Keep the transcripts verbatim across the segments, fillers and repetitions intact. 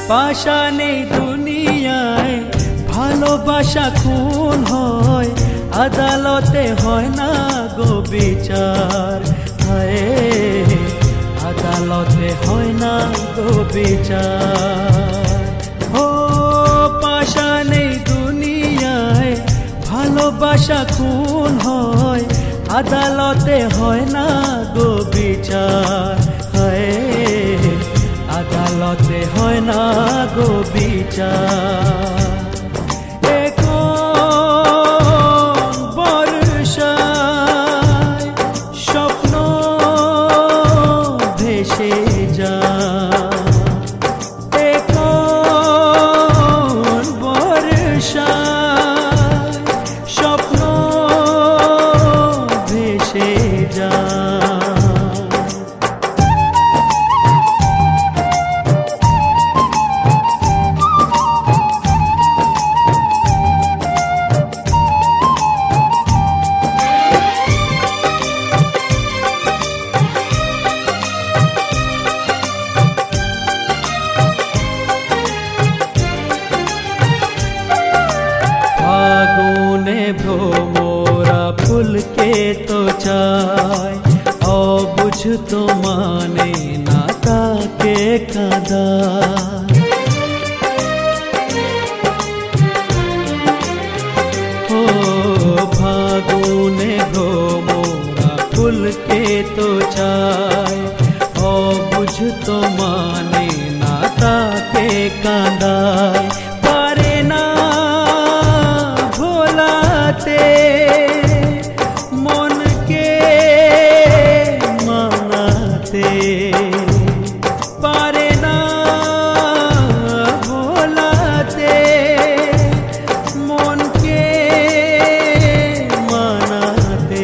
পাশানে দুনিয়ায় ভালোবাসা খুন হয়, আদালতে হয় না গো বিচার। হায় আদালতে হয় না গো বিচার। ও পাশানে দুনিয়ায় ভালোবাসা খুন হয়, আদালতে হয় না গো বিচার। হায় আদালতে হয় না গো বিচার। বর্ষায় স্বপ্ন ভেসে যায়, বর্ষায় স্বপ্ন ভেসে যায়। ফাগুনে ভ্রমরা ফুলকে তো চায়, অবুঝ তো মানে না তাকে কাঁদায়। ও ফাগুনে ভ্রমরা ফুলকে তো চায়, অবুঝ তো মানে না তাকে কাঁদায়। পারে না ভোলাতে মনকে মানাতে, পারে না ভোলাতে মনকে মানাতে।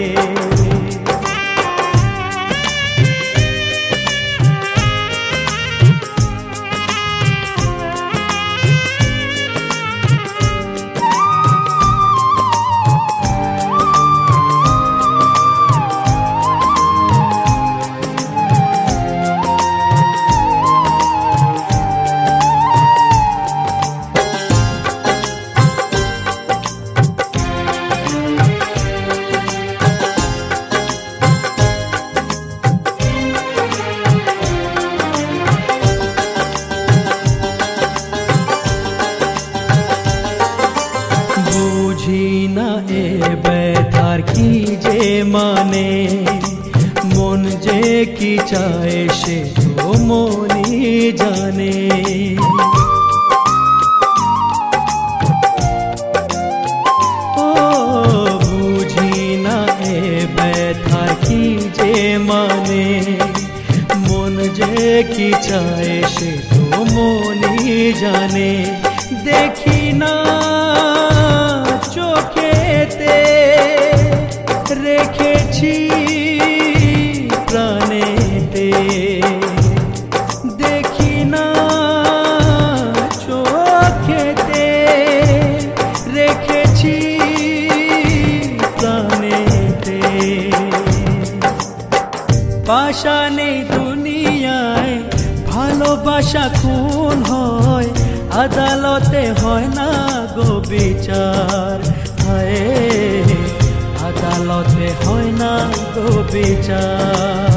বুঝি না এ ব্যথার কি যে মানে, মন যে কি চায় সে তো মনই জানে। ও বুঝি না এ ব্যথার কি যে মানে, মন যে কি চায় সে তো মনই জানে। দেখি না চোখেতে রেখেছি প্রাণেতে, দেখি না চোখেতে রেখেছি প্রাণেতে। পাশানে দুনিয়ায় ভালোবাসা খুন হয়, আদালতে হয় না গো বিচার। হায় আদালতে হয় না গো বিচার।